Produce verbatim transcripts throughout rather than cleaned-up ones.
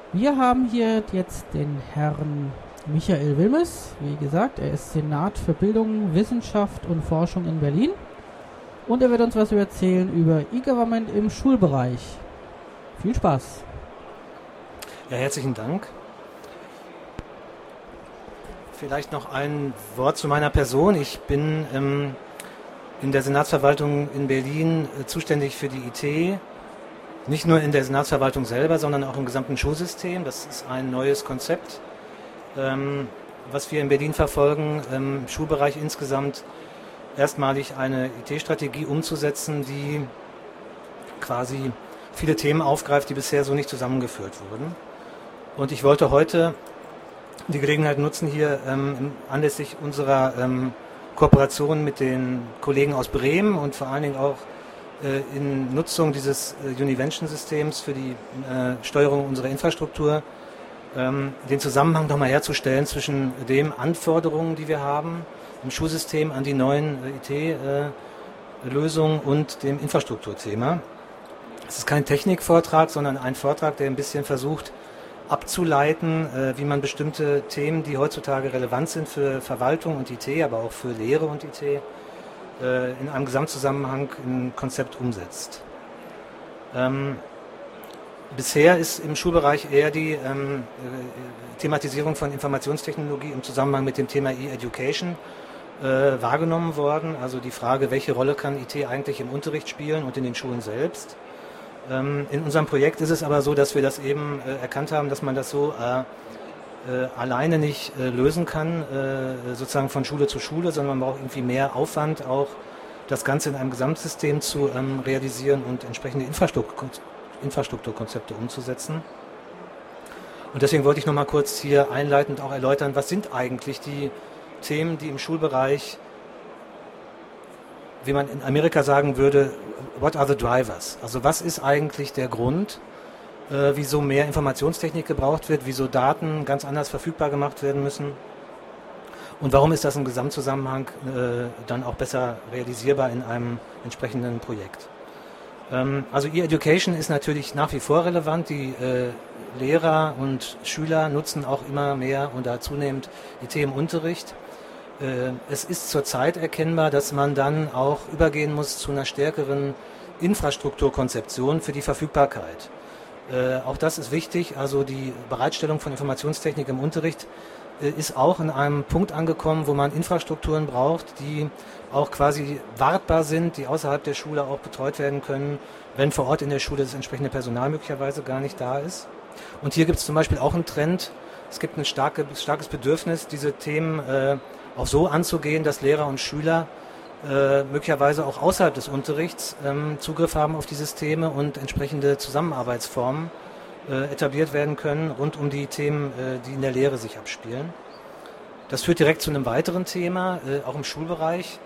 Wir haben hier jetzt den Herrn Michael Wilmes. Wie gesagt, er ist Senat für Bildung, Wissenschaft und Forschung in Berlin. Und er wird uns was erzählen über E-Government im Schulbereich. Viel Spaß. Ja, herzlichen Dank. Vielleicht noch ein Wort zu meiner Person. Ich bin ähm, in der Senatsverwaltung in Berlin äh, zuständig für die I T. Nicht nur in der Senatsverwaltung selber, sondern auch im gesamten Schulsystem. Das ist ein neues Konzept, ähm, was wir in Berlin verfolgen, im Schulbereich insgesamt erstmalig eine I T-Strategie umzusetzen, die quasi viele Themen aufgreift, die bisher so nicht zusammengeführt wurden. Und ich wollte heute die Gelegenheit nutzen, hier ähm, anlässlich unserer ähm, Kooperation mit den Kollegen aus Bremen und vor allen Dingen auch äh, in Nutzung dieses äh, Univention-Systems für die äh, Steuerung unserer Infrastruktur, ähm, den Zusammenhang nochmal herzustellen zwischen den Anforderungen, die wir haben im Schulsystem an die neuen äh, I T-Lösungen äh, und dem Infrastrukturthema. Es ist kein Technikvortrag, sondern ein Vortrag, der ein bisschen versucht abzuleiten, äh, wie man bestimmte Themen, die heutzutage relevant sind für Verwaltung und I T, aber auch für Lehre und I T, äh, in einem Gesamtzusammenhang ein Konzept umsetzt. Ähm, bisher ist im Schulbereich eher die ähm, äh, Thematisierung von Informationstechnologie im Zusammenhang mit dem Thema E-Education äh, wahrgenommen worden. Also die Frage, welche Rolle kann I T eigentlich im Unterricht spielen und in den Schulen selbst. Ähm, in unserem Projekt ist es aber so, dass wir das eben äh, erkannt haben, dass man das so äh, äh, alleine nicht äh, lösen kann, äh, sozusagen von Schule zu Schule, sondern man braucht irgendwie mehr Aufwand, auch das Ganze in einem Gesamtsystem zu ähm, realisieren und entsprechende Infrastruktur, Infrastrukturkonzepte umzusetzen. Und deswegen wollte ich noch mal kurz hier einleitend auch erläutern, was sind eigentlich die Themen, die im Schulbereich, wie man in Amerika sagen würde, what are the drivers? Also was ist eigentlich der Grund, äh, wieso mehr Informationstechnik gebraucht wird, wieso Daten ganz anders verfügbar gemacht werden müssen und warum ist das im Gesamtzusammenhang äh, dann auch besser realisierbar in einem entsprechenden Projekt. Ähm, also E-Education ist natürlich nach wie vor relevant. Die äh, Lehrer und Schüler nutzen auch immer mehr und da zunehmend I T im Unterricht. Es ist zurzeit erkennbar, dass man dann auch übergehen muss zu einer stärkeren Infrastrukturkonzeption für die Verfügbarkeit. Äh, auch das ist wichtig, also die Bereitstellung von Informationstechnik im Unterricht äh, ist auch in einem Punkt angekommen, wo man Infrastrukturen braucht, die auch quasi wartbar sind, die außerhalb der Schule auch betreut werden können, wenn vor Ort in der Schule das entsprechende Personal möglicherweise gar nicht da ist. Und hier gibt es zum Beispiel auch einen Trend, es gibt ein starke, starkes Bedürfnis, diese Themen äh, auch so anzugehen, dass Lehrer und Schüler äh, möglicherweise auch außerhalb des Unterrichts ähm, Zugriff haben auf die Systeme und entsprechende Zusammenarbeitsformen äh, etabliert werden können rund um die Themen, äh, die in der Lehre sich abspielen. Das führt direkt zu einem weiteren Thema, äh, auch im Schulbereich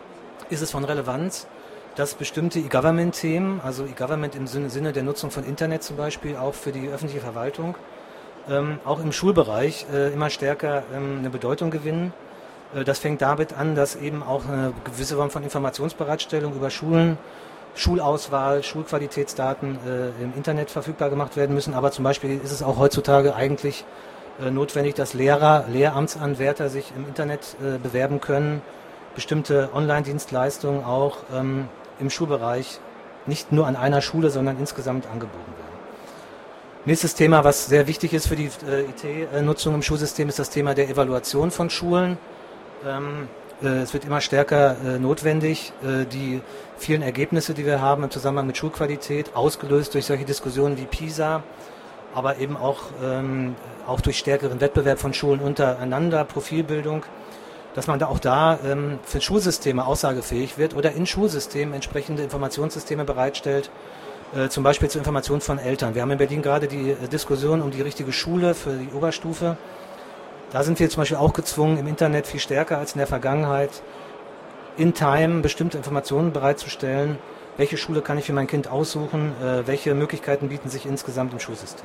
ist es von Relevanz, dass bestimmte E-Government-Themen, also E-Government im Sinne, Sinne der Nutzung von Internet zum Beispiel, auch für die öffentliche Verwaltung, ähm, auch im Schulbereich äh, immer stärker ähm, eine Bedeutung gewinnen. Das fängt damit an, dass eben auch eine gewisse Form von Informationsbereitstellung über Schulen, Schulauswahl, Schulqualitätsdaten äh, im Internet verfügbar gemacht werden müssen. Aber zum Beispiel ist es auch heutzutage eigentlich äh, notwendig, dass Lehrer, Lehramtsanwärter sich im Internet äh, bewerben können, bestimmte Online-Dienstleistungen auch ähm, im Schulbereich nicht nur an einer Schule, sondern insgesamt angeboten werden. Nächstes Thema, was sehr wichtig ist für die äh, I T-Nutzung im Schulsystem, ist das Thema der Evaluation von Schulen. Ähm, äh, es wird immer stärker äh, notwendig, äh, die vielen Ergebnisse, die wir haben im Zusammenhang mit Schulqualität, ausgelöst durch solche Diskussionen wie PISA, aber eben auch, ähm, auch durch stärkeren Wettbewerb von Schulen untereinander, Profilbildung, dass man da auch da ähm, für Schulsysteme aussagefähig wird oder in Schulsystemen entsprechende Informationssysteme bereitstellt, äh, zum Beispiel zur Information von Eltern. Wir haben in Berlin gerade die äh, Diskussion um die richtige Schule für die Oberstufe. Da sind wir zum Beispiel auch gezwungen, im Internet viel stärker als in der Vergangenheit in Time bestimmte Informationen bereitzustellen. Welche Schule kann ich für mein Kind aussuchen? Äh, welche Möglichkeiten bieten sich insgesamt im Schulsystem?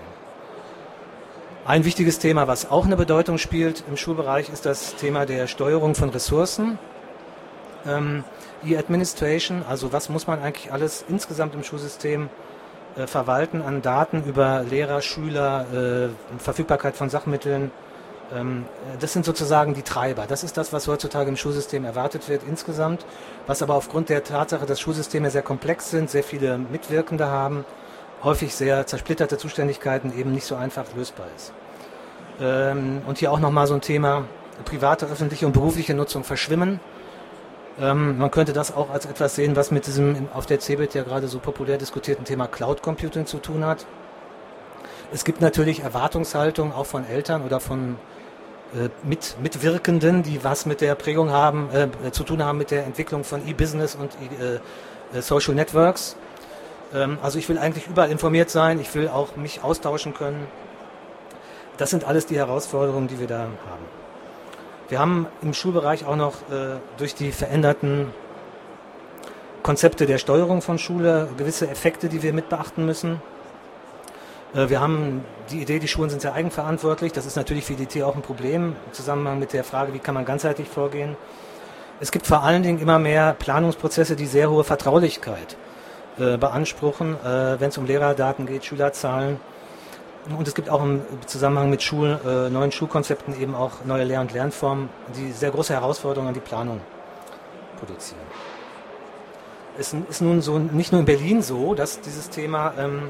Ein wichtiges Thema, was auch eine Bedeutung spielt im Schulbereich, ist das Thema der Steuerung von Ressourcen. Ähm, E-Administration, also was muss man eigentlich alles insgesamt im Schulsystem äh, Verwalten an Daten über Lehrer, Schüler, äh, Verfügbarkeit von Sachmitteln. Ähm, das sind sozusagen die Treiber. Das ist das, was heutzutage im Schulsystem erwartet wird insgesamt, was aber aufgrund der Tatsache, dass Schulsysteme sehr komplex sind, sehr viele Mitwirkende haben, häufig sehr zersplitterte Zuständigkeiten eben nicht so einfach lösbar ist. Ähm, und hier auch nochmal so ein Thema, private, öffentliche und berufliche Nutzung verschwimmen. Ähm, man könnte das auch als etwas sehen, was mit diesem auf der C eBIT ja gerade so populär diskutierten Thema Cloud Computing zu tun hat. Es gibt natürlich Erwartungshaltung auch von Eltern oder von äh, mit, Mitwirkenden, die was mit der Prägung haben, äh, zu tun haben mit der Entwicklung von E-Business und äh, Social Networks. Ähm, also ich will eigentlich überall informiert sein, ich will auch mich austauschen können. Das sind alles die Herausforderungen, die wir da haben. Wir haben im Schulbereich auch noch äh, durch die veränderten Konzepte der Steuerung von Schule gewisse Effekte, die wir mit beachten müssen. Äh, wir haben die Idee, die Schulen sind sehr eigenverantwortlich. Das ist natürlich für die I T auch ein Problem im Zusammenhang mit der Frage, wie kann man ganzheitlich vorgehen. Es gibt vor allen Dingen immer mehr Planungsprozesse, die sehr hohe Vertraulichkeit äh, beanspruchen, äh, wenn es um Lehrerdaten geht, Schülerzahlen. Und es gibt auch im Zusammenhang mit Schul, äh, neuen Schulkonzepten eben auch neue Lehr- und Lernformen, die sehr große Herausforderungen an die Planung produzieren. Es ist nun so, nicht nur in Berlin so, dass dieses Thema ähm,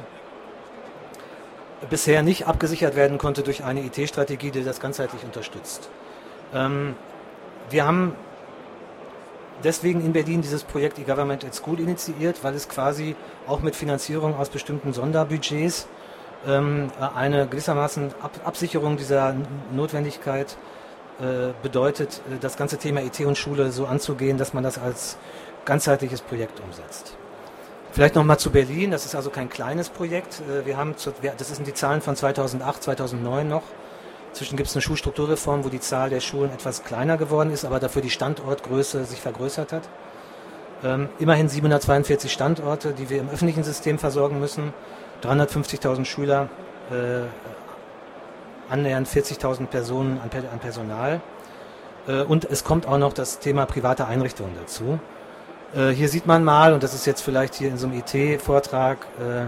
bisher nicht abgesichert werden konnte durch eine I T-Strategie, die das ganzheitlich unterstützt. Ähm, wir haben deswegen in Berlin dieses Projekt E-Government at School initiiert, weil es quasi auch mit Finanzierung aus bestimmten Sonderbudgets eine gewissermaßen Absicherung dieser Notwendigkeit bedeutet, das ganze Thema I T und Schule so anzugehen, dass man das als ganzheitliches Projekt umsetzt. Vielleicht nochmal zu Berlin, das ist also kein kleines Projekt. Wir haben, das sind die Zahlen von zweitausendacht, zweitausendneun noch. Inzwischen gibt es eine Schulstrukturreform, wo die Zahl der Schulen etwas kleiner geworden ist, aber dafür die Standortgröße sich vergrößert hat. Immerhin siebenhundertzweiundvierzig Standorte, die wir im öffentlichen System versorgen müssen. dreihundertfünfzigtausend Schüler, äh, annähernd vierzigtausend Personen an, an Personal. Äh, und es kommt auch noch das Thema private Einrichtungen dazu. Äh, hier sieht man mal, und das ist jetzt vielleicht hier in so einem I T-Vortrag äh,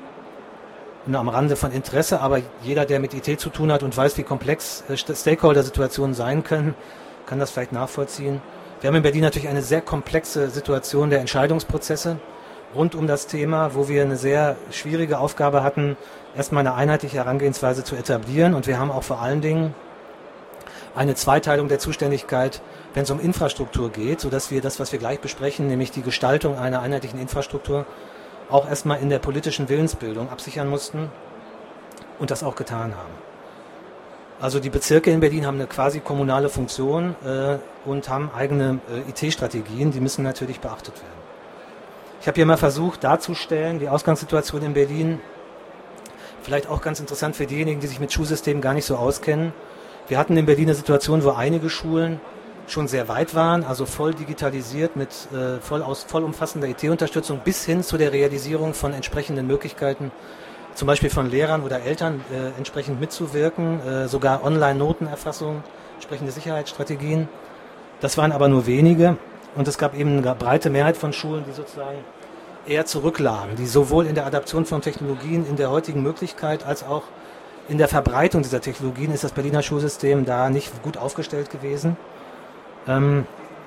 nur am Rande von Interesse, aber jeder, der mit I T zu tun hat und weiß, wie komplex äh, Stakeholder-Situationen sein können, kann das vielleicht nachvollziehen. Wir haben in Berlin natürlich eine sehr komplexe Situation der Entscheidungsprozesse rund um das Thema, wo wir eine sehr schwierige Aufgabe hatten, erstmal eine einheitliche Herangehensweise zu etablieren. Und wir haben auch vor allen Dingen eine Zweiteilung der Zuständigkeit, wenn es um Infrastruktur geht, sodass wir das, was wir gleich besprechen, nämlich die Gestaltung einer einheitlichen Infrastruktur, auch erstmal in der politischen Willensbildung absichern mussten und das auch getan haben. Also die Bezirke in Berlin haben eine quasi kommunale Funktion äh, und haben eigene äh, I T-Strategien, die müssen natürlich beachtet werden. Ich habe hier mal versucht darzustellen, die Ausgangssituation in Berlin, vielleicht auch ganz interessant für diejenigen, die sich mit Schulsystemen gar nicht so auskennen. Wir hatten in Berlin eine Situation, wo einige Schulen schon sehr weit waren, also voll digitalisiert mit äh, voll aus, vollumfassender I T-Unterstützung bis hin zu der Realisierung von entsprechenden Möglichkeiten, zum Beispiel von Lehrern oder Eltern äh, entsprechend mitzuwirken, äh, sogar Online-Notenerfassung, entsprechende Sicherheitsstrategien. Das waren aber nur wenige. Und es gab eben eine breite Mehrheit von Schulen, die sozusagen eher zurücklagen, die sowohl in der Adaption von Technologien in der heutigen Möglichkeit als auch in der Verbreitung dieser Technologien ist das Berliner Schulsystem da nicht gut aufgestellt gewesen. Und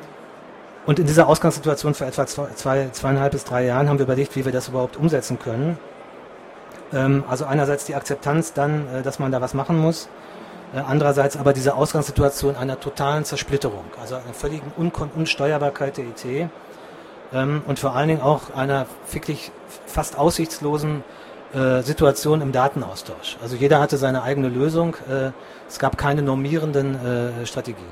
in dieser Ausgangssituation vor etwa zwei, zweieinhalb bis drei Jahren haben wir überlegt, wie wir das überhaupt umsetzen können. Also einerseits die Akzeptanz dann, dass man da was machen muss. Andererseits aber diese Ausgangssituation einer totalen Zersplitterung, also einer völligen Unkon- Unsteuerbarkeit der I T ähm, und vor allen Dingen auch einer wirklich fast aussichtslosen äh, Situation im Datenaustausch. Also jeder hatte seine eigene Lösung, äh, es gab keine normierenden äh, Strategien.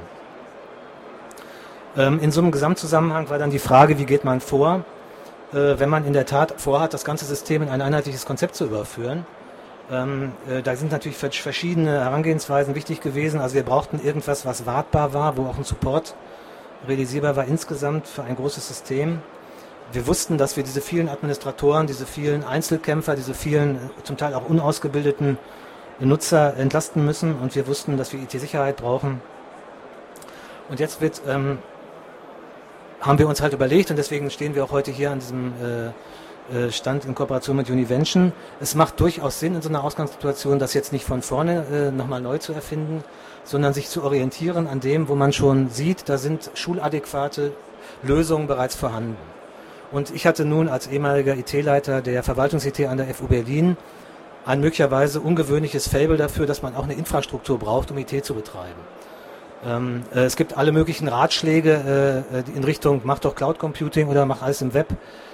Ähm, in so einem Gesamtzusammenhang war dann die Frage, wie geht man vor, äh, wenn man in der Tat vorhat, das ganze System in ein einheitliches Konzept zu überführen. Ähm, äh, da sind natürlich verschiedene Herangehensweisen wichtig gewesen. Also wir brauchten irgendwas, was wartbar war, wo auch ein Support realisierbar war insgesamt für ein großes System. Wir wussten, dass wir diese vielen Administratoren, diese vielen Einzelkämpfer, diese vielen zum Teil auch unausgebildeten Nutzer entlasten müssen und wir wussten, dass wir I T-Sicherheit brauchen. Und jetzt wird, ähm, haben wir uns halt überlegt und deswegen stehen wir auch heute hier an diesem äh, äh, stand in Kooperation mit Univention. Es macht durchaus Sinn in so einer Ausgangssituation, das jetzt nicht von vorne äh, nochmal neu zu erfinden, sondern sich zu orientieren an dem, wo man schon sieht, da sind schuladäquate Lösungen bereits vorhanden. Und ich hatte nun als ehemaliger I T-Leiter der Verwaltungs-I T an der F U Berlin ein möglicherweise ungewöhnliches Faible dafür, dass man auch eine Infrastruktur braucht, um I T zu betreiben. Ähm, äh, es gibt alle möglichen Ratschläge äh, in Richtung, mach doch Cloud Computing oder mach alles im Web.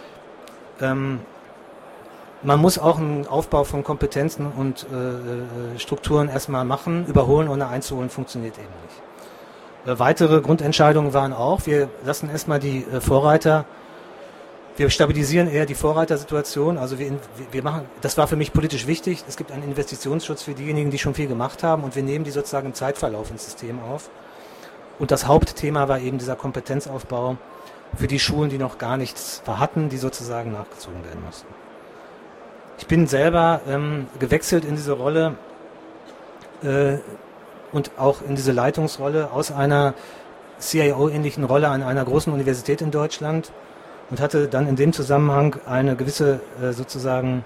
Ähm, man muss auch einen Aufbau von Kompetenzen und äh, Strukturen erstmal machen. Überholen ohne einzuholen funktioniert eben nicht. Äh, weitere Grundentscheidungen waren auch, wir lassen erstmal die äh, Vorreiter, wir stabilisieren eher die Vorreitersituation. Also wir, wir machen, das war für mich politisch wichtig. Es gibt einen Investitionsschutz für diejenigen, die schon viel gemacht haben, und wir nehmen die sozusagen im Zeitverlauf ins System auf. Und das Hauptthema war eben dieser Kompetenzaufbau für die Schulen, die noch gar nichts hatten, die sozusagen nachgezogen werden mussten. Ich bin selber ähm, gewechselt in diese Rolle äh, und auch in diese Leitungsrolle aus einer C I O-ähnlichen Rolle an einer großen Universität in Deutschland und hatte dann in dem Zusammenhang eine gewisse äh, sozusagen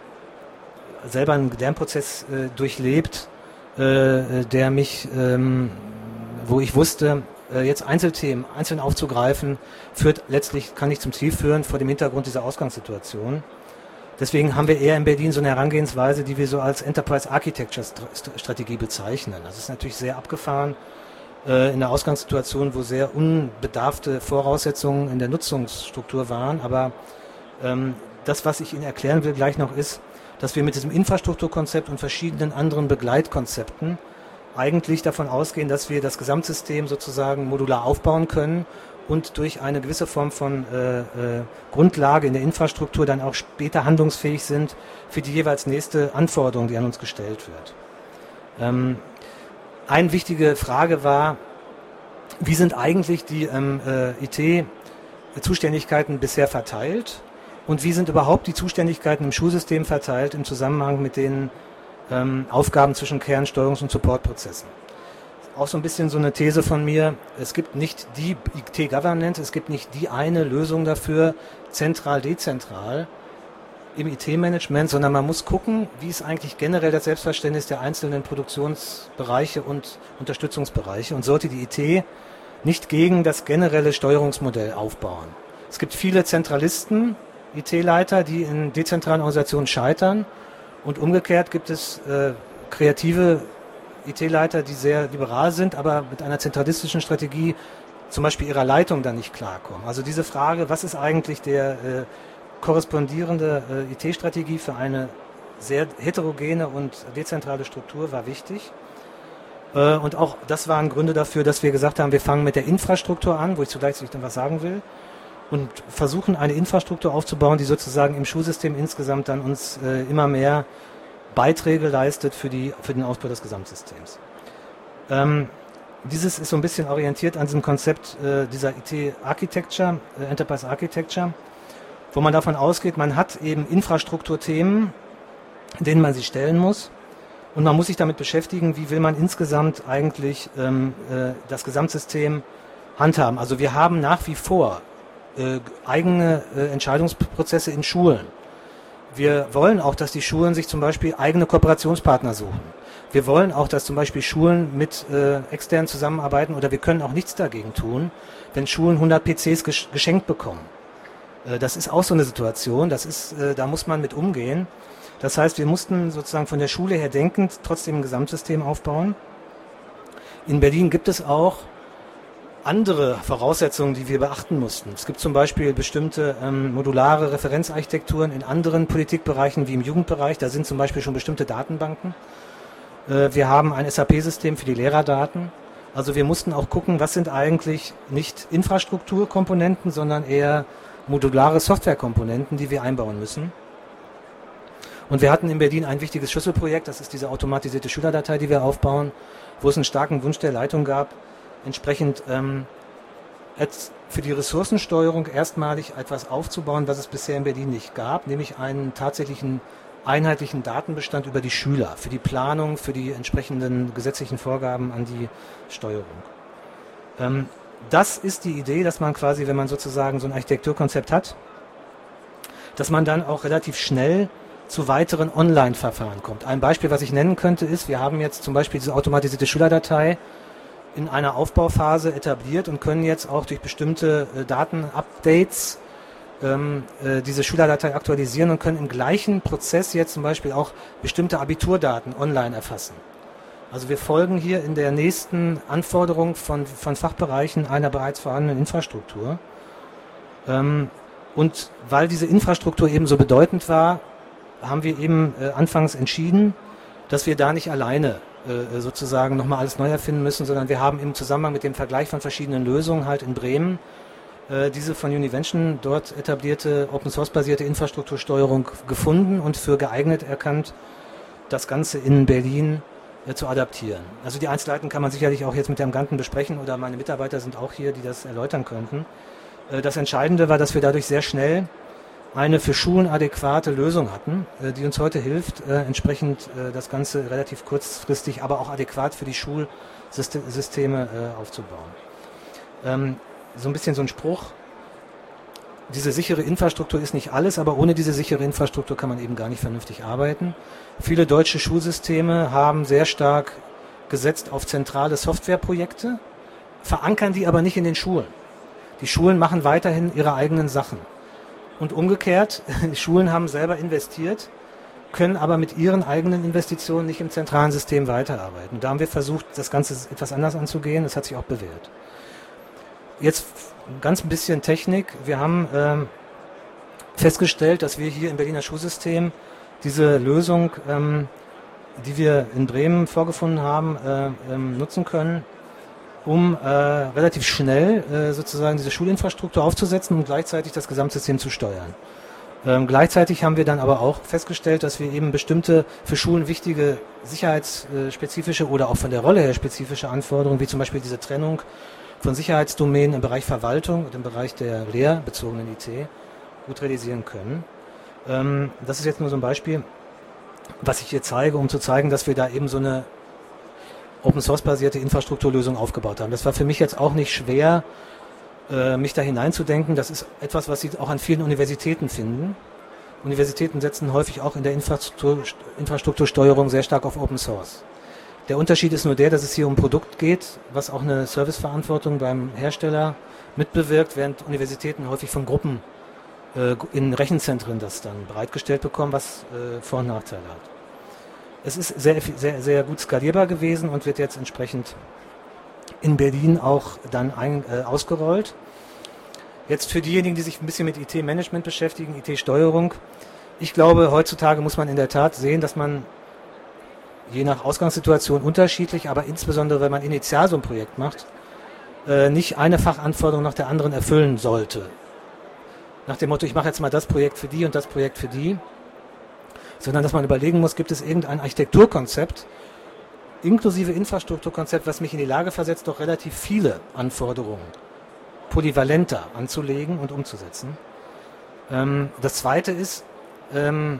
selber einen Lernprozess äh, durchlebt, äh, der mich, ähm, wo ich wusste, äh, jetzt Einzelthemen einzeln aufzugreifen, führt letztlich, kann nicht zum Ziel führen vor dem Hintergrund dieser Ausgangssituation. Deswegen haben wir eher in Berlin so eine Herangehensweise, die wir so als Enterprise Architecture Strategie bezeichnen. Das ist natürlich sehr abgefahren äh, in der Ausgangssituation, wo sehr unbedarfte Voraussetzungen in der Nutzungsstruktur waren. Aber ähm, das, was ich Ihnen erklären will gleich noch, ist, dass wir mit diesem Infrastrukturkonzept und verschiedenen anderen Begleitkonzepten eigentlich davon ausgehen, dass wir das Gesamtsystem sozusagen modular aufbauen können und durch eine gewisse Form von äh, äh, Grundlage in der Infrastruktur dann auch später handlungsfähig sind für die jeweils nächste Anforderung, die an uns gestellt wird. Ähm, eine wichtige Frage war, wie sind eigentlich die ähm, äh, I T-Zuständigkeiten bisher verteilt und wie sind überhaupt die Zuständigkeiten im Schulsystem verteilt im Zusammenhang mit den ähm, Aufgaben zwischen Kern-, Steuerungs- und Supportprozessen. Auch so ein bisschen so eine These von mir, es gibt nicht die I T-Governance, es gibt nicht die eine Lösung dafür, zentral, dezentral im I T-Management, sondern man muss gucken, wie ist eigentlich generell das Selbstverständnis der einzelnen Produktionsbereiche und Unterstützungsbereiche und sollte die I T nicht gegen das generelle Steuerungsmodell aufbauen. Es gibt viele Zentralisten, I T-Leiter, die in dezentralen Organisationen scheitern und umgekehrt gibt es äh, kreative I T-Leiter, die sehr liberal sind, aber mit einer zentralistischen Strategie zum Beispiel ihrer Leitung dann nicht klarkommen. Also diese Frage, was ist eigentlich der äh, korrespondierende äh, I T-Strategie für eine sehr heterogene und dezentrale Struktur, war wichtig. Äh, und auch das waren Gründe dafür, dass wir gesagt haben, wir fangen mit der Infrastruktur an, wo ich zugleich noch was sagen will, und versuchen eine Infrastruktur aufzubauen, die sozusagen im Schulsystem insgesamt dann uns äh, immer mehr Beiträge leistet für, die, für den Ausbau des Gesamtsystems. Ähm, dieses ist so ein bisschen orientiert an diesem Konzept äh, dieser I T-Architecture, äh, Enterprise Architecture, wo man davon ausgeht, man hat eben Infrastrukturthemen, denen man sich stellen muss und man muss sich damit beschäftigen, wie will man insgesamt eigentlich ähm, äh, das Gesamtsystem handhaben. Also wir haben nach wie vor äh, eigene äh, Entscheidungsprozesse in Schulen. Wir wollen auch, dass die Schulen sich zum Beispiel eigene Kooperationspartner suchen. Wir wollen auch, dass zum Beispiel Schulen mit äh, externen zusammenarbeiten, oder wir können auch nichts dagegen tun, wenn Schulen hundert P Cs gesch- geschenkt bekommen. Äh, das ist auch so eine Situation, das ist, äh, da muss man mit umgehen. Das heißt, wir mussten sozusagen von der Schule her denkend trotzdem ein Gesamtsystem aufbauen. In Berlin gibt es auch andere Voraussetzungen, die wir beachten mussten. Es gibt zum Beispiel bestimmte ähm, modulare Referenzarchitekturen in anderen Politikbereichen wie im Jugendbereich. Da sind zum Beispiel schon bestimmte Datenbanken. Äh, wir haben ein S A P-System für die Lehrerdaten. Also wir mussten auch gucken, was sind eigentlich nicht Infrastrukturkomponenten, sondern eher modulare Softwarekomponenten, die wir einbauen müssen. Und wir hatten in Berlin ein wichtiges Schlüsselprojekt, das ist diese automatisierte Schülerdatei, die wir aufbauen, wo es einen starken Wunsch der Leitung gab, entsprechend ähm, für die Ressourcensteuerung erstmalig etwas aufzubauen, was es bisher in Berlin nicht gab, nämlich einen tatsächlichen einheitlichen Datenbestand über die Schüler, für die Planung, für die entsprechenden gesetzlichen Vorgaben an die Steuerung. Ähm, das ist die Idee, dass man quasi, wenn man sozusagen so ein Architekturkonzept hat, dass man dann auch relativ schnell zu weiteren Online-Verfahren kommt. Ein Beispiel, was ich nennen könnte, ist, wir haben jetzt zum Beispiel diese automatisierte Schülerdatei in einer Aufbauphase etabliert und können jetzt auch durch bestimmte äh, Daten-Updates ähm, äh, diese Schülerdatei aktualisieren und können im gleichen Prozess jetzt zum Beispiel auch bestimmte Abiturdaten online erfassen. Also wir folgen hier in der nächsten Anforderung von, von Fachbereichen einer bereits vorhandenen Infrastruktur. Ähm, und weil diese Infrastruktur eben so bedeutend war, haben wir eben äh, anfangs entschieden, dass wir da nicht alleine äh, sozusagen nochmal alles neu erfinden müssen, sondern wir haben im Zusammenhang mit dem Vergleich von verschiedenen Lösungen halt in Bremen äh, diese von Univention dort etablierte Open-Source-basierte Infrastruktursteuerung gefunden und für geeignet erkannt, das Ganze in Berlin äh, zu adaptieren. Also die Einzelheiten kann man sicherlich auch jetzt mit Herrn Ganten besprechen oder meine Mitarbeiter sind auch hier, die das erläutern könnten. Äh, das Entscheidende war, dass wir dadurch sehr schnell eine für Schulen adäquate Lösung hatten, äh, die uns heute hilft, äh, entsprechend äh, das Ganze relativ kurzfristig, aber auch adäquat für die Schulsysteme äh, aufzubauen. Ähm, so ein bisschen so ein Spruch, diese sichere Infrastruktur ist nicht alles, aber ohne diese sichere Infrastruktur kann man eben gar nicht vernünftig arbeiten. Viele deutsche Schulsysteme haben sehr stark gesetzt auf zentrale Softwareprojekte, verankern die aber nicht in den Schulen. Die Schulen machen weiterhin ihre eigenen Sachen. Und umgekehrt, die Schulen haben selber investiert, können aber mit ihren eigenen Investitionen nicht im zentralen System weiterarbeiten. Da haben wir versucht, das Ganze etwas anders anzugehen. Das hat sich auch bewährt. Jetzt ganz ein bisschen Technik. Wir haben ähm, festgestellt, dass wir hier im Berliner Schulsystem diese Lösung, ähm, die wir in Bremen vorgefunden haben, äh, ähm, nutzen können, um äh, relativ schnell äh, sozusagen diese Schulinfrastruktur aufzusetzen und gleichzeitig das Gesamtsystem zu steuern. Ähm, gleichzeitig haben wir dann aber auch festgestellt, dass wir eben bestimmte für Schulen wichtige sicherheitsspezifische oder auch von der Rolle her spezifische Anforderungen, wie zum Beispiel diese Trennung von Sicherheitsdomänen im Bereich Verwaltung und im Bereich der lehrbezogenen I T gut realisieren können. Ähm, das ist jetzt nur so ein Beispiel, was ich hier zeige, um zu zeigen, dass wir da eben so eine Open-Source-basierte Infrastrukturlösung aufgebaut haben. Das war für mich jetzt auch nicht schwer, äh, mich da hineinzudenken. Das ist etwas, was Sie auch an vielen Universitäten finden. Universitäten setzen häufig auch in der Infrastruktur, Infrastruktursteuerung sehr stark auf Open-Source. Der Unterschied ist nur der, dass es hier um ein Produkt geht, was auch eine Serviceverantwortung beim Hersteller mitbewirkt, während Universitäten häufig von Gruppen äh, in Rechenzentren das dann bereitgestellt bekommen, was äh, Vor- und Nachteile hat. Es ist sehr, sehr, sehr gut skalierbar gewesen und wird jetzt entsprechend in Berlin auch dann ein, äh, ausgerollt. Jetzt für diejenigen, die sich ein bisschen mit I T-Management beschäftigen, I T-Steuerung. Ich glaube, heutzutage muss man in der Tat sehen, dass man je nach Ausgangssituation unterschiedlich, aber insbesondere, wenn man initial so ein Projekt macht, äh, nicht eine Fachanforderung nach der anderen erfüllen sollte. Nach dem Motto, ich mache jetzt mal das Projekt für die und das Projekt für die, sondern dass man überlegen muss, gibt es irgendein Architekturkonzept, inklusive Infrastrukturkonzept, was mich in die Lage versetzt, doch relativ viele Anforderungen polyvalenter anzulegen und umzusetzen. Ähm, das Zweite ist, ähm,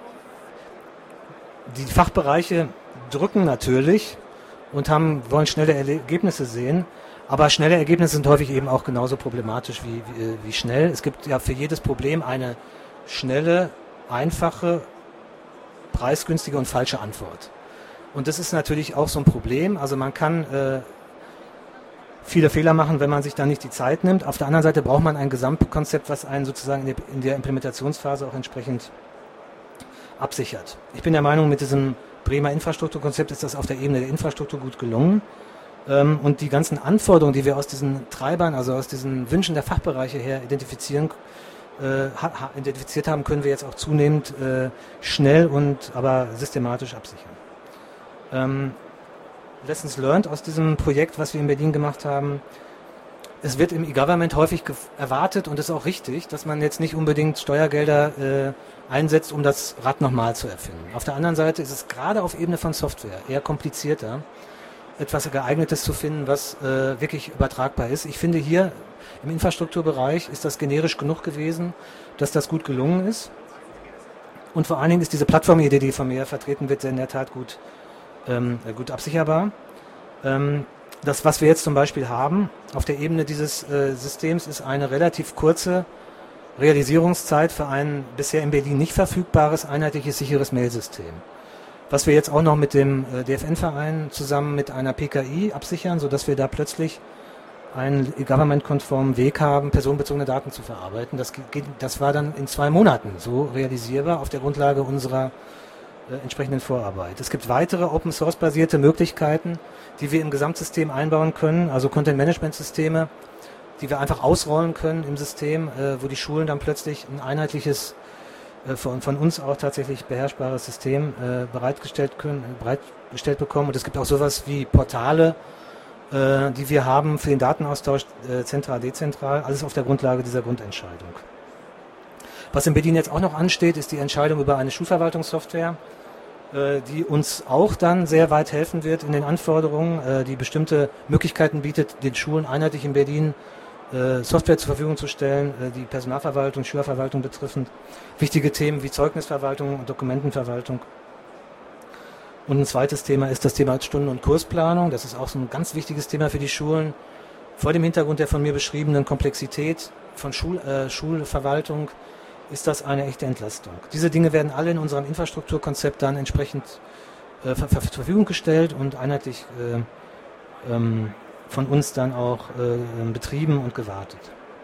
die Fachbereiche drücken natürlich und haben, wollen schnelle Ergebnisse sehen, aber schnelle Ergebnisse sind häufig eben auch genauso problematisch wie, wie, wie schnell. Es gibt ja für jedes Problem eine schnelle, einfache, preisgünstige und falsche Antwort. Und das ist natürlich auch so ein Problem. Also man kann äh, viele Fehler machen, wenn man sich da nicht die Zeit nimmt. Auf der anderen Seite braucht man ein Gesamtkonzept, was einen sozusagen in der, in der Implementationsphase auch entsprechend absichert. Ich bin der Meinung, mit diesem Bremer Infrastrukturkonzept ist das auf der Ebene der Infrastruktur gut gelungen. Ähm, und die ganzen Anforderungen, die wir aus diesen Treibern, also aus diesen Wünschen der Fachbereiche her identifizieren, äh, ha, identifiziert haben, können wir jetzt auch zunehmend äh, schnell und aber systematisch absichern. Ähm, Lessons learned aus diesem Projekt, was wir in Berlin gemacht haben. Es wird im E-Government häufig erwartet und ist auch richtig, dass man jetzt nicht unbedingt Steuergelder äh, einsetzt, um das Rad nochmal zu erfinden. Auf der anderen Seite ist es gerade auf Ebene von Software eher komplizierter, etwas Geeignetes zu finden, was äh, wirklich übertragbar ist. Ich finde, hier im Infrastrukturbereich ist das generisch genug gewesen, dass das gut gelungen ist. Und vor allen Dingen ist diese Plattformidee, die von mir vertreten wird, in der Tat gut, ähm, gut absicherbar. Ähm, Das, was wir jetzt zum Beispiel haben auf der Ebene dieses äh, Systems, ist eine relativ kurze Realisierungszeit für ein bisher in Berlin nicht verfügbares, einheitliches, sicheres Mailsystem. Was wir jetzt auch noch mit dem äh, D F N-Verein zusammen mit einer P K I absichern, sodass wir da plötzlich einen government-konformen Weg haben, personenbezogene Daten zu verarbeiten. Das, geht, das war dann in zwei Monaten so realisierbar auf der Grundlage unserer äh, entsprechenden Vorarbeit. Es gibt weitere Open-Source-basierte Möglichkeiten, die wir im Gesamtsystem einbauen können, also Content-Management-Systeme, die wir einfach ausrollen können im System, äh, wo die Schulen dann plötzlich ein einheitliches, äh, von, von uns auch tatsächlich beherrschbares System äh, bereitgestellt, können, bereitgestellt bekommen. Und es gibt auch sowas wie Portale, äh, die wir haben für den Datenaustausch, äh, zentral, dezentral, alles auf der Grundlage dieser Grundentscheidung. Was in Berlin jetzt auch noch ansteht, ist die Entscheidung über eine Schulverwaltungssoftware, äh, die uns auch dann sehr weit helfen wird in den Anforderungen, äh, die bestimmte Möglichkeiten bietet, den Schulen einheitlich in Berlin Software zur Verfügung zu stellen, die Personalverwaltung, Schülerverwaltung betreffend. Wichtige Themen wie Zeugnisverwaltung und Dokumentenverwaltung. Und ein zweites Thema ist das Thema Stunden- und Kursplanung. Das ist auch so ein ganz wichtiges Thema für die Schulen. Vor dem Hintergrund der von mir beschriebenen Komplexität von Schul, äh, Schulverwaltung ist das eine echte Entlastung. Diese Dinge werden alle in unserem Infrastrukturkonzept dann entsprechend äh, zur Verfügung gestellt und einheitlich äh, ähm, von uns dann auch äh, betrieben und gewartet.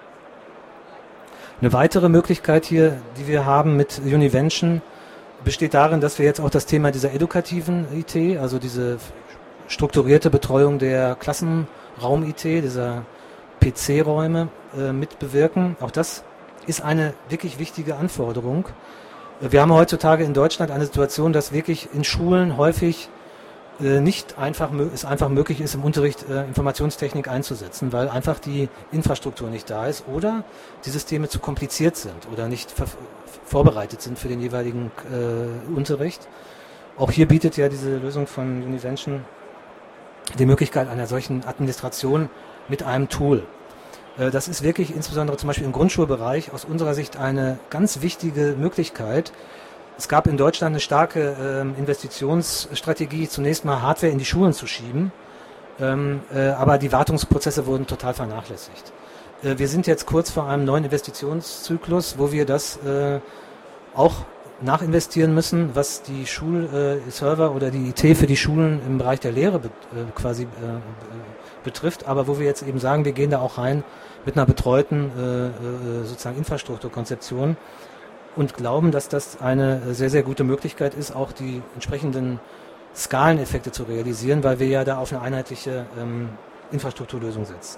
Eine weitere Möglichkeit hier, die wir haben mit Univention, besteht darin, dass wir jetzt auch das Thema dieser edukativen I T, also diese strukturierte Betreuung der Klassenraum-I T, dieser P C-Räume äh, mitbewirken. Auch das ist eine wirklich wichtige Anforderung. Wir haben heutzutage in Deutschland eine Situation, dass wirklich in Schulen häufig nicht einfach, es einfach möglich ist, im Unterricht äh, Informationstechnik einzusetzen, weil einfach die Infrastruktur nicht da ist oder die Systeme zu kompliziert sind oder nicht vorbereitet sind für den jeweiligen äh, Unterricht. Auch hier bietet ja diese Lösung von Univention die Möglichkeit einer solchen Administration mit einem Tool. Äh, das ist wirklich insbesondere zum Beispiel im Grundschulbereich aus unserer Sicht eine ganz wichtige Möglichkeit. Es gab in Deutschland eine starke ähm, Investitionsstrategie, zunächst mal Hardware in die Schulen zu schieben, ähm, äh, aber die Wartungsprozesse wurden total vernachlässigt. Äh, wir sind jetzt kurz vor einem neuen Investitionszyklus, wo wir das äh, auch nachinvestieren müssen, was die Schulserver äh, oder die I T für die Schulen im Bereich der Lehre be äh, quasi äh, betrifft, aber wo wir jetzt eben sagen, wir gehen da auch rein mit einer betreuten äh, äh, sozusagen Infrastrukturkonzeption. Und glauben, dass das eine sehr, sehr gute Möglichkeit ist, auch die entsprechenden Skaleneffekte zu realisieren, weil wir ja da auf eine einheitliche ähm, Infrastrukturlösung setzen.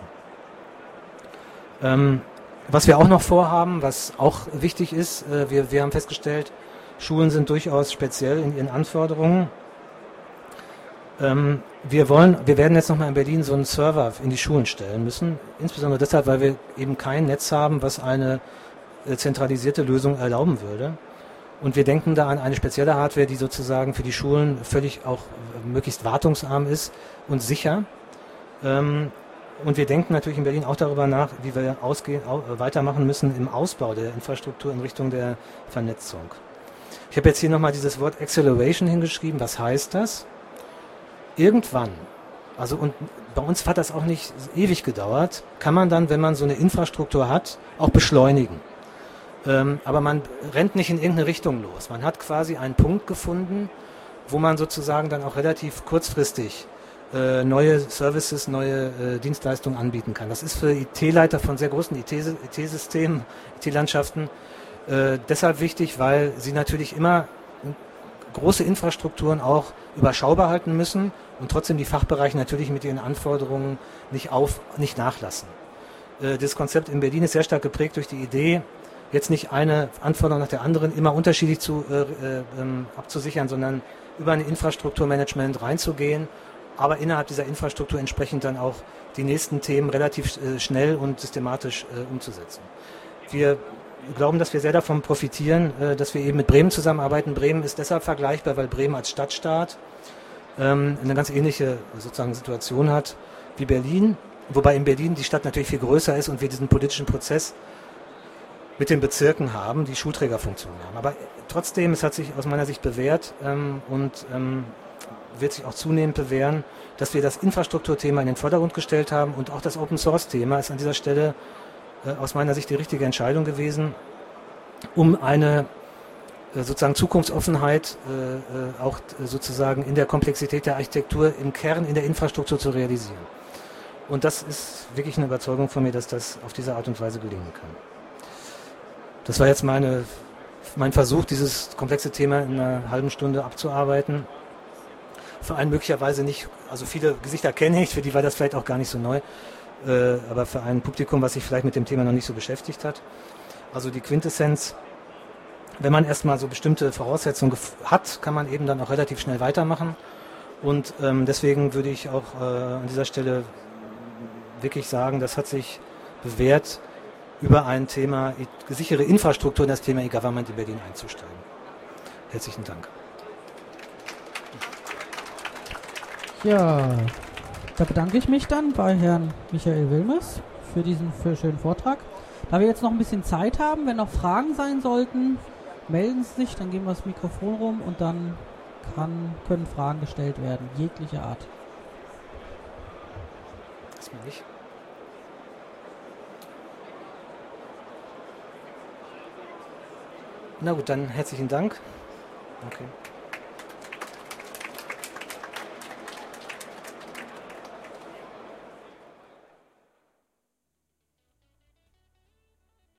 Ähm, was wir auch noch vorhaben, was auch wichtig ist, äh, wir, wir haben festgestellt, Schulen sind durchaus speziell in ihren Anforderungen. Ähm, wir wollen, wir werden jetzt nochmal in Berlin so einen Server in die Schulen stellen müssen, insbesondere deshalb, weil wir eben kein Netz haben, was eine zentralisierte Lösung erlauben würde. Und wir denken da an eine spezielle Hardware, die sozusagen für die Schulen völlig auch möglichst wartungsarm ist und sicher. Ähm, und wir denken natürlich in Berlin auch darüber nach, wie wir ausgehen, au, weitermachen müssen im Ausbau der Infrastruktur in Richtung der Vernetzung. Ich habe jetzt hier nochmal dieses Wort Acceleration hingeschrieben. Was heißt das? Irgendwann, also und bei uns hat das auch nicht ewig gedauert, kann man dann, wenn man so eine Infrastruktur hat, auch beschleunigen. Ähm, aber man rennt nicht in irgendeine Richtung los. Man hat quasi einen Punkt gefunden, wo man sozusagen dann auch relativ kurzfristig äh, neue Services, neue äh, Dienstleistungen anbieten kann. Das ist für I T-Leiter von sehr großen I T-Systemen, I T-Landschaften äh, deshalb wichtig, weil sie natürlich immer große Infrastrukturen auch überschaubar halten müssen und trotzdem die Fachbereiche natürlich mit ihren Anforderungen nicht, auf, nicht nachlassen. Äh, das Konzept in Berlin ist sehr stark geprägt durch die Idee, jetzt nicht eine Anforderung nach der anderen immer unterschiedlich zu, äh, äh, abzusichern, sondern über ein Infrastrukturmanagement reinzugehen, aber innerhalb dieser Infrastruktur entsprechend dann auch die nächsten Themen relativ äh, schnell und systematisch äh, umzusetzen. Wir glauben, dass wir sehr davon profitieren, äh, dass wir eben mit Bremen zusammenarbeiten. Bremen ist deshalb vergleichbar, weil Bremen als Stadtstaat ähm, eine ganz ähnliche sozusagen Situation hat wie Berlin, wobei in Berlin die Stadt natürlich viel größer ist und wir diesen politischen Prozess mit den Bezirken haben, die Schulträgerfunktion haben. Aber trotzdem, es hat sich aus meiner Sicht bewährt ähm, und ähm, wird sich auch zunehmend bewähren, dass wir das Infrastrukturthema in den Vordergrund gestellt haben und auch das Open-Source-Thema ist an dieser Stelle äh, aus meiner Sicht die richtige Entscheidung gewesen, um eine äh, sozusagen Zukunftsoffenheit äh, äh, auch äh, sozusagen in der Komplexität der Architektur im Kern in der Infrastruktur zu realisieren. Und das ist wirklich eine Überzeugung von mir, dass das auf diese Art und Weise gelingen kann. Das war jetzt meine, mein Versuch, dieses komplexe Thema in einer halben Stunde abzuarbeiten. Für einen möglicherweise nicht, also viele Gesichter kenne ich, für die war das vielleicht auch gar nicht so neu, äh, aber für ein Publikum, was sich vielleicht mit dem Thema noch nicht so beschäftigt hat. Also die Quintessenz, wenn man erstmal so bestimmte Voraussetzungen hat, kann man eben dann auch relativ schnell weitermachen. Und ähm, deswegen würde ich auch äh, an dieser Stelle wirklich sagen, das hat sich bewährt, über ein Thema, sichere Infrastruktur in das Thema E-Government in Berlin einzusteigen. Herzlichen Dank. Ja, da bedanke ich mich dann bei Herrn Michael Wilmes für diesen für schönen Vortrag. Da wir jetzt noch ein bisschen Zeit haben, wenn noch Fragen sein sollten, melden Sie sich, dann geben wir das Mikrofon rum und dann kann, können Fragen gestellt werden, jeglicher Art. Erstmal nicht. Na gut, dann herzlichen Dank. Okay.